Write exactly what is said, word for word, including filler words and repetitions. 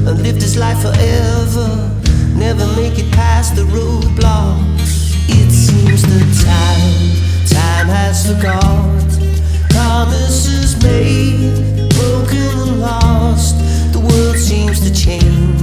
and live this life forever, never make it past the roadblocks. It seems that time, time has forgot promises made, broken and lost. The world seems to change